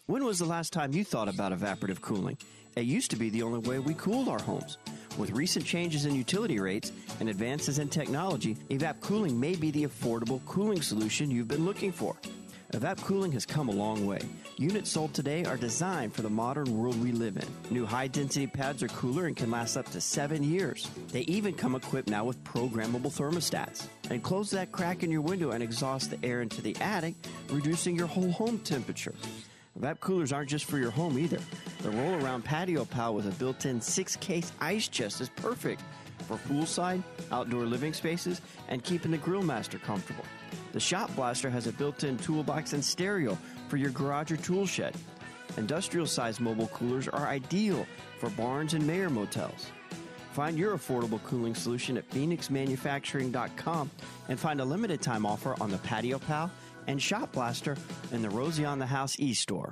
When was the last time you thought about evaporative cooling? It used to be the only way we cooled our homes. With recent changes in utility rates and advances in technology, Evap Cooling may be the affordable cooling solution you've been looking for. Evap Cooling has come a long way. Units sold today are designed for the modern world we live in. New high-density pads are cooler and can last up to 7 years. They even come equipped now with programmable thermostats. And close that crack in your window and exhaust the air into the attic, reducing your whole home temperature. Evap coolers aren't just for your home either. The roll-around patio pal with a built-in 6-case ice chest is perfect for poolside, outdoor living spaces, and keeping the grill master comfortable. The Shop Blaster has a built-in toolbox and stereo for your garage or tool shed. Industrial-sized mobile coolers are ideal for barns and Mayer motels. Find your affordable cooling solution at PhoenixManufacturing.com and find a limited-time offer on the Patio Pal and Shop Blaster in the Rosie on the House e-store.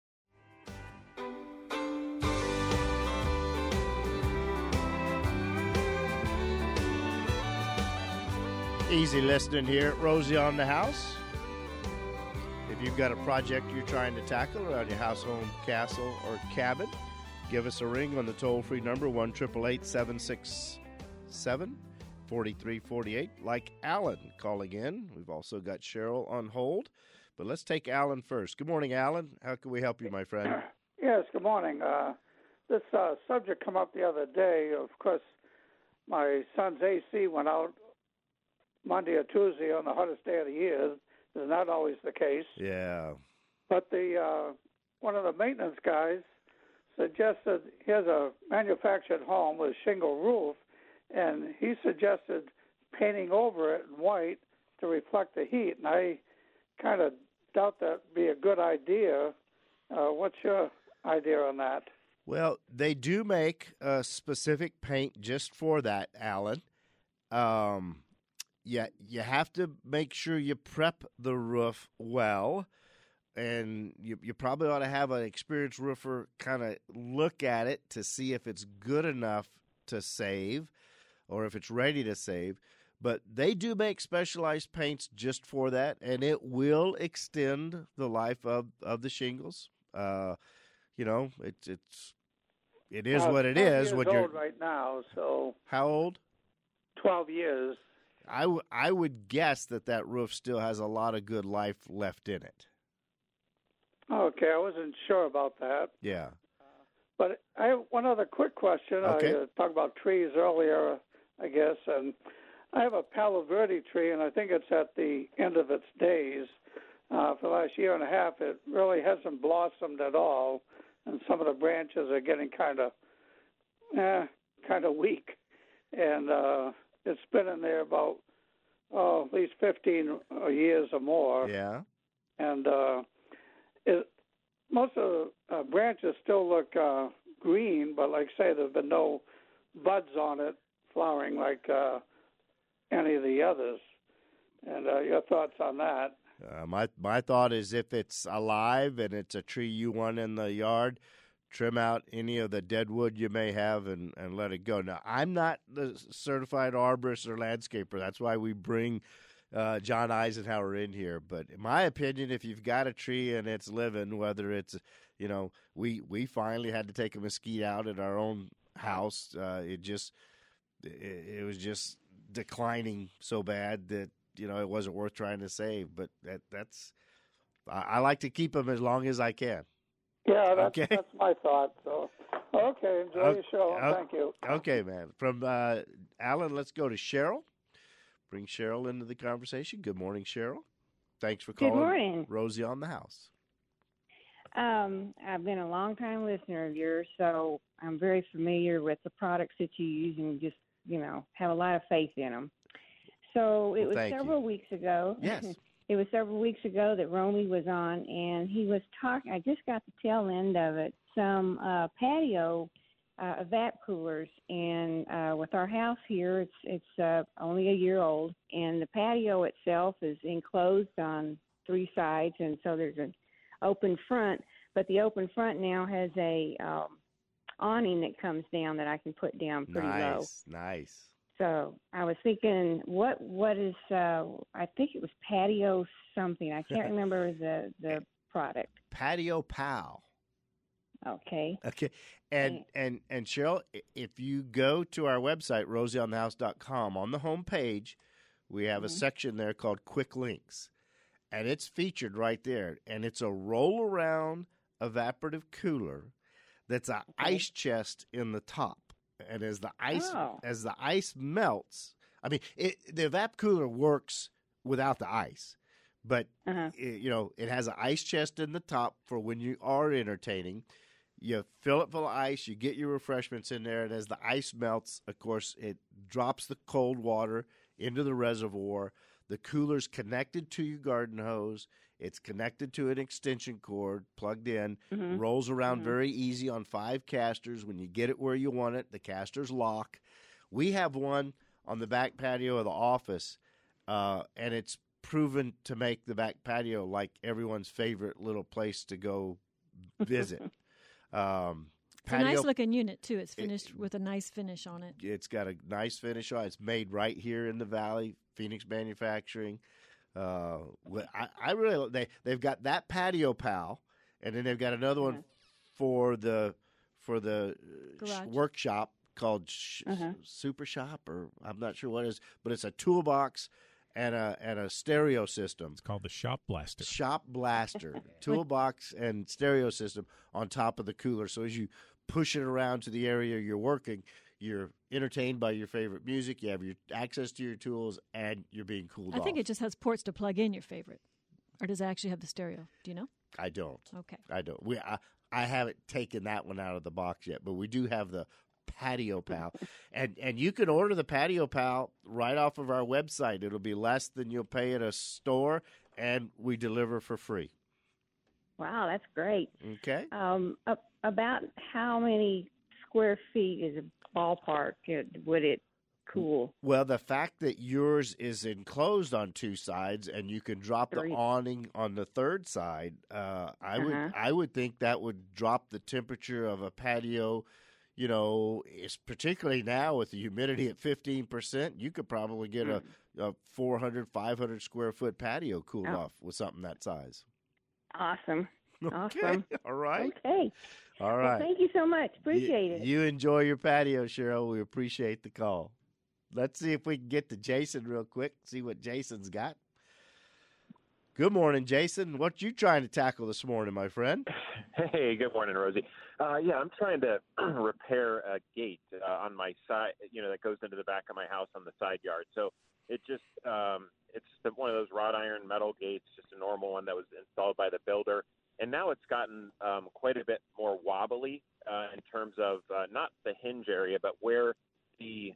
Easy listening here at Rosie on the House. If you've got a project you're trying to tackle around your house, home, castle, or cabin, give us a ring on the toll-free number, 1-888-767-4348. Like Alan calling in. We've also got Cheryl on hold. But let's take Alan first. Good morning, Alan. How can we help you, my friend? Yes, good morning. This subject come up the other day. Of course, my son's AC went out Monday or Tuesday on the hottest day of the year. Is not always the case. Yeah. But the one of the maintenance guys suggested he has a manufactured home with a shingle roof, and he suggested painting over it in white to reflect the heat. And I kind of doubt that'd be a good idea. What's your idea on that? Well, they do make a specific paint just for that, Alan. Yeah, you have to make sure you prep the roof well, and you probably ought to have an experienced roofer kind of look at it to see if it's good enough to save or if it's ready to save. But they do make specialized paints just for that, and it will extend the life of the shingles. It is what it is. What you're old right now, so how old? 12 years. I would guess that roof still has a lot of good life left in it. Okay, I wasn't sure about that. Yeah. But I have one other quick question. Okay. I talked about trees earlier, I guess, and I have a Palo Verde tree, and I think it's at the end of its days. For the last year and a half, it really hasn't blossomed at all, and some of the branches are getting kind of weak. And it's been in there about at least 15 years or more. Yeah. And most of the branches still look green, but like I say, there have been no buds on it flowering like any of the others. And your thoughts on that? My thought is if it's alive and it's a tree you want in the yard, trim out any of the dead wood you may have and let it go. Now, I'm not the certified arborist or landscaper. That's why we bring John Eisenhower in here. But in my opinion, if you've got a tree and it's living, whether it's, we finally had to take a mesquite out at our own house. It was just declining so bad that, it wasn't worth trying to save. But I like to keep them as long as I can. Yeah, that's my thought. So, okay, enjoy your show. Thank you. Okay, man. From Alan, let's go to Cheryl. Bring Cheryl into the conversation. Good morning, Cheryl. Thanks for calling. Good morning. Rosie on the House. I've been a long-time listener of yours, so I'm very familiar with the products that you use and just, have a lot of faith in them. So it was several weeks ago. Yes. It was several weeks ago that Romy was on, and he was talking. I just got the tail end of it. Some patio evap coolers, and with our house here, it's only a year old, and the patio itself is enclosed on three sides, and so there's an open front. But the open front now has a awning that comes down that I can put down pretty low. Nice. So I was thinking, what is? I think it was patio something. I can't remember the product? Patio Pal. Okay. Okay. And Cheryl, if you go to our website, rosieonthehouse.com, on the home page, we have a section there called Quick Links. And it's featured right there. And it's a roll-around evaporative cooler that's an ice chest in the top. And as the ice melts, I mean, the evap cooler works without the ice. But, it has an ice chest in the top for when you are entertaining. You fill it full of ice, you get your refreshments in there, and as the ice melts, of course, it drops the cold water into the reservoir. The cooler's connected to your garden hose. It's connected to an extension cord, plugged in, rolls around very easy on 5 casters. When you get it where you want it, the casters lock. We have one on the back patio of the office, and it's proven to make the back patio like everyone's favorite little place to go visit. It's a nice-looking unit, too. It's finished with a nice finish on it. It's got a nice finish on it. It's made right here in the Valley, Phoenix Manufacturing. They've got that Patio Pal, and then they've got another one for the workshop called Super Shop, or I'm not sure what it is, but it's a toolbox and a stereo system. It's called the Shop Blaster. Shop Blaster, toolbox and stereo system on top of the cooler. So as you push it around to the area you're working, you're entertained by your favorite music, you have your access to your tools, and you're being cooled off. I think it just has ports to plug in your favorite. Or does it actually have the stereo? Do you know? I don't. Okay. I don't. I haven't taken that one out of the box yet, but we do have the Patio Pal. and you can order the Patio Pal right off of our website. It'll be less than you'll pay at a store, and we deliver for free. Wow, that's great. Okay. About how many square feet is a ballpark would it cool? Well, the fact that yours is enclosed on 2 sides and you can drop the awning on the 3rd side, I would think that would drop the temperature of a patio. You know, it's particularly now with the humidity at 15%, you could probably get a 400, 500 square foot patio cooled off with something that size. Awesome. Okay. Awesome. All right. Okay. All right. Well, thank you so much. Appreciate it. You enjoy your patio, Cheryl. We appreciate the call. Let's see if we can get to Jason real quick, see what Jason's got. Good morning, Jason. What you trying to tackle this morning, my friend? Hey, good morning, Rosie. I'm trying to repair a gate on my side, that goes into the back of my house on the side yard. So it just it's one of those wrought iron metal gates, just a normal one that was installed by the builder. And now it's gotten quite a bit more wobbly in terms of not the hinge area, but where the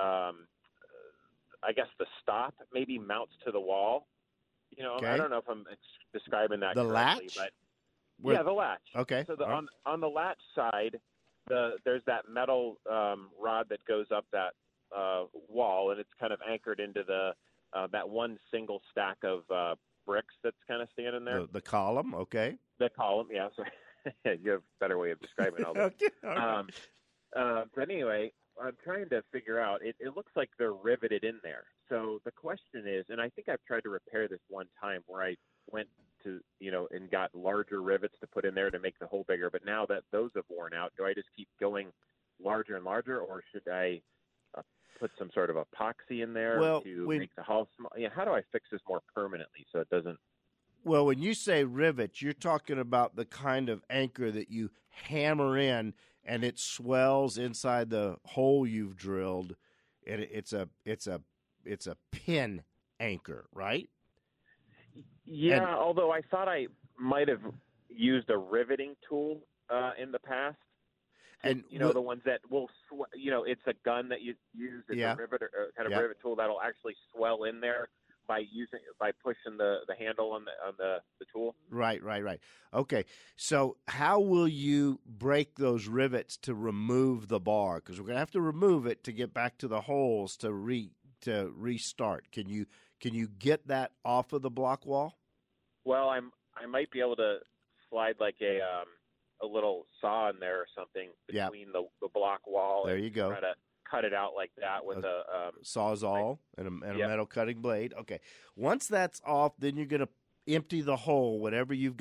I guess the stop maybe mounts to the wall. Okay. I don't know if I'm describing that the correctly, latch? but the latch. Okay. So on the latch side, there's that metal rod that goes up that wall, and it's kind of anchored into that one single stack of bricks that's kind of standing there. The column, okay. The column, yeah. So you have a better way of describing all this. Okay. All right. But anyway, I'm trying to figure out, it looks like they're riveted in there. So the question is, and I think I've tried to repair this one time where I went to, and got larger rivets to put in there to make the hole bigger. But now that those have worn out, do I just keep going larger and larger, or should I put some sort of epoxy in there to make the hole small? How do I fix this more permanently so it doesn't? Well, when you say rivet, you're talking about the kind of anchor that you hammer in and it swells inside the hole you've drilled, and it's a pin anchor, right? Yeah, although I thought I might have used a riveting tool in the past. And the ones that will, it's a gun that you use. It's a rivet rivet tool that'll actually swell in there by pushing the handle on the tool. Right. Okay, so how will you break those rivets to remove the bar? Because we're going to have to remove it to get back to the holes to restart. Can you get that off of the block wall? Well, I might be able to slide like a little saw in there or something between the block wall. There you go. Try to cut it out like that with a Sawzall and a metal cutting blade. Okay. Once that's off, then you're going to empty the hole, whatever you've got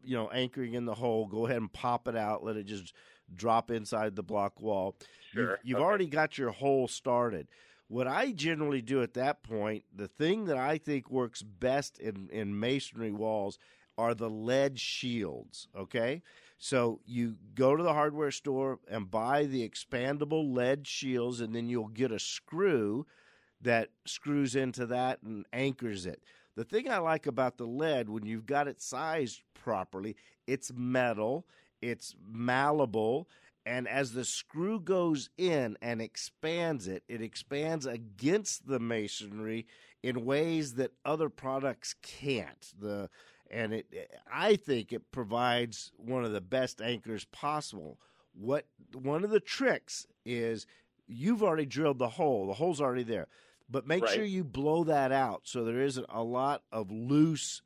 anchoring in the hole, go ahead and pop it out. Let it just drop inside the block wall. Sure. You've already got your hole started. What I generally do at that point, the thing that I think works best in masonry walls are the lead shields, okay? So you go to the hardware store and buy the expandable lead shields, and then you'll get a screw that screws into that and anchors it. The thing I like about the lead, when you've got it sized properly, it's metal, it's malleable, and as the screw goes in and expands it, it expands against the masonry in ways that other products can't. I think it provides one of the best anchors possible. One of the tricks is you've already drilled the hole. The hole's already there. But make sure you blow that out so there isn't a lot of loose,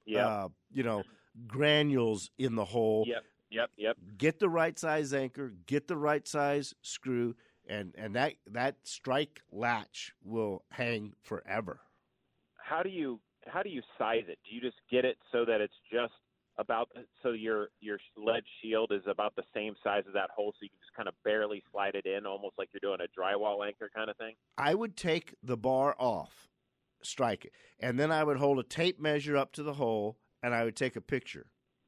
granules in the hole. Yep. Get the right size anchor, get the right size screw, and that strike latch will hang forever. How do you size it? Do you just get it so that it's just your lead shield is about the same size as that hole, so you can just kind of barely slide it in, almost like you're doing a drywall anchor kind of thing? I would take the bar off, strike it, and then I would hold a tape measure up to the hole, and I would take a picture.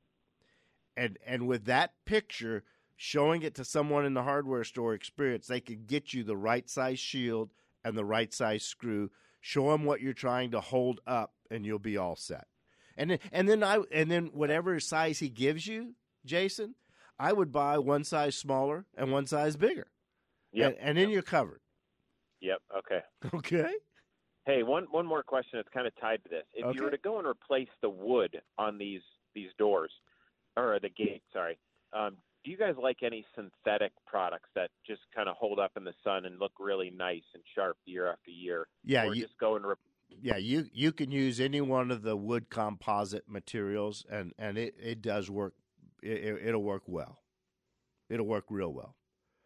And with that picture, showing it to someone in the hardware store experience, they could get you the right size shield and the right size screw. Show them what you're trying to hold up, and you'll be all set. And then whatever size he gives you, Jason, I would buy one size smaller and one size bigger. Yep. And then you're covered. Yep. Okay. Okay. Hey, one more question that's kind of tied to this. If you were to go and replace the wood on these doors, or the gate, sorry, do you guys like any synthetic products that just kind of hold up in the sun and look really nice and sharp year after year? Yeah. Or just go and you can use any one of the wood composite materials, and it does work. It'll work well. It'll work real well.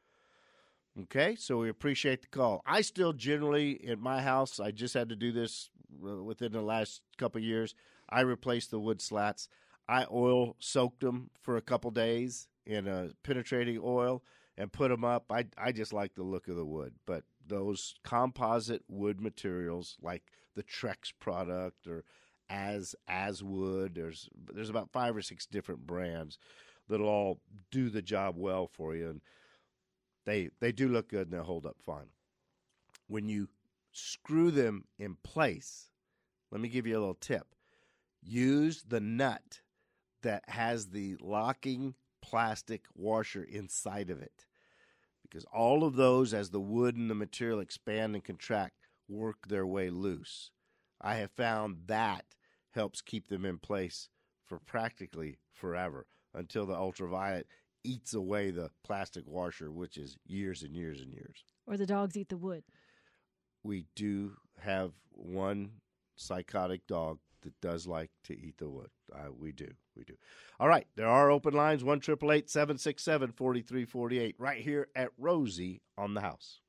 Okay, so we appreciate the call. I still generally, in my house, I just had to do this within the last couple of years, I replaced the wood slats. I oil soaked them for a couple days in a penetrating oil and put them up. I just like the look of the wood, but those composite wood materials like the Trex product or As Wood, there's about 5 or 6 different brands that'll all do the job well for you, and they do look good and they hold up fine. When you screw them in place, let me give you a little tip. Use the nut that has the locking plastic washer inside of it, because all of those, as the wood and the material expand and contract, work their way loose. I have found that helps keep them in place for practically forever until the ultraviolet eats away the plastic washer, which is years and years and years. Or the dogs eat the wood. We do have one psychotic dog that does like to eat the wood. We do. All right, there are open lines, 1-888-767-4348, right here at Rosie on the House.